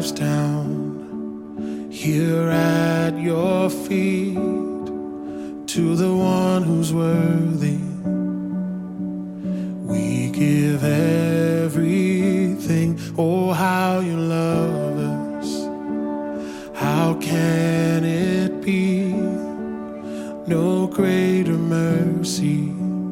lives down here at your feet, to the one who's worthy. We give everything. Oh, how you love us. How can it be no greater mercy?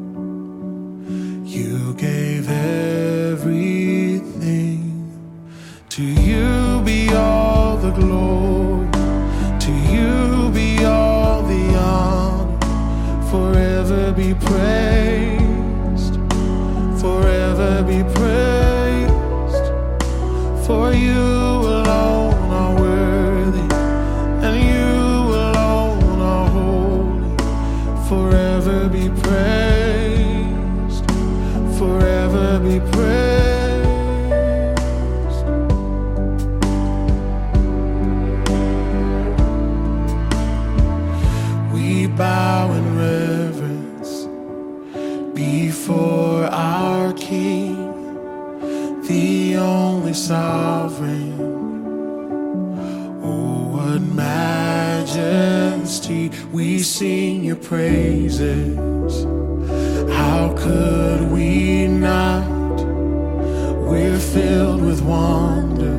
You gave everything. To you be all the glory. To you be all the honor. Forever be praised. Forever be praised. For you alone are worthy, and you alone are holy. Forever be praised. Forever be praised. We bow in reverence before our King, the only sovereign. Oh, what majesty. We sing your praises. How could we not? We're filled with wonder.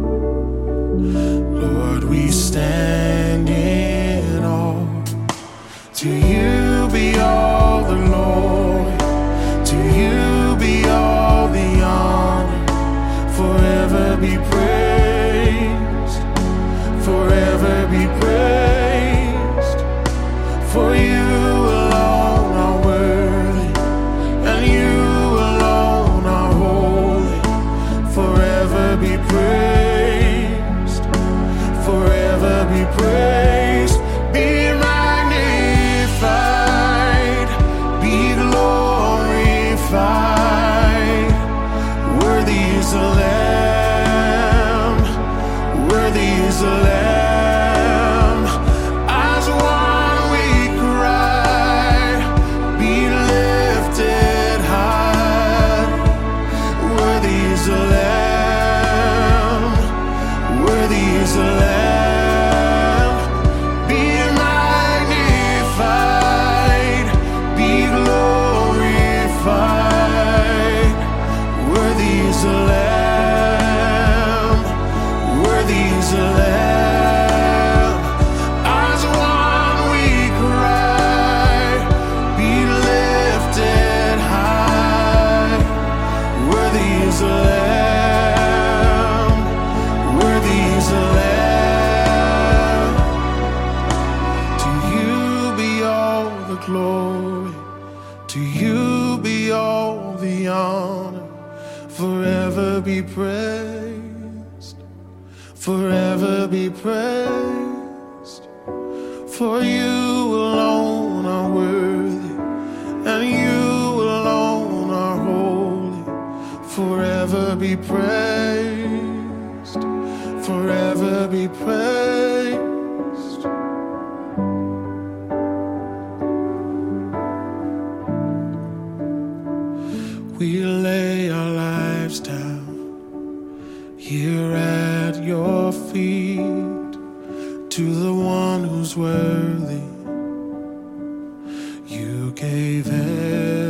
Lord, we stand in awe. To you be all the glory. To you be all the honor. Forever be praised. Forever be praised. For you alone are worthy, and you alone are holy. Forever be praised. Forever be praised. Be magnified. Be glorified. Worthy is the Lamb. Worthy is the Lamb. As one we cry, be lifted high. Worthy is the Lamb. Worthy is the Lamb. Be magnified. Be glorified. Worthy is the Lamb. Worthy is the Lamb. As one we cry, be lifted high. Worthy is the Lamb. Worthy is the Lamb. To you be all the glory. To you be all the honor. Forever be praised. Forever be praised. For you alone are worthy, and you alone are holy. Forever be praised. Forever be praised. We lay our lives down here at your feet, to the one who's worthy. You gave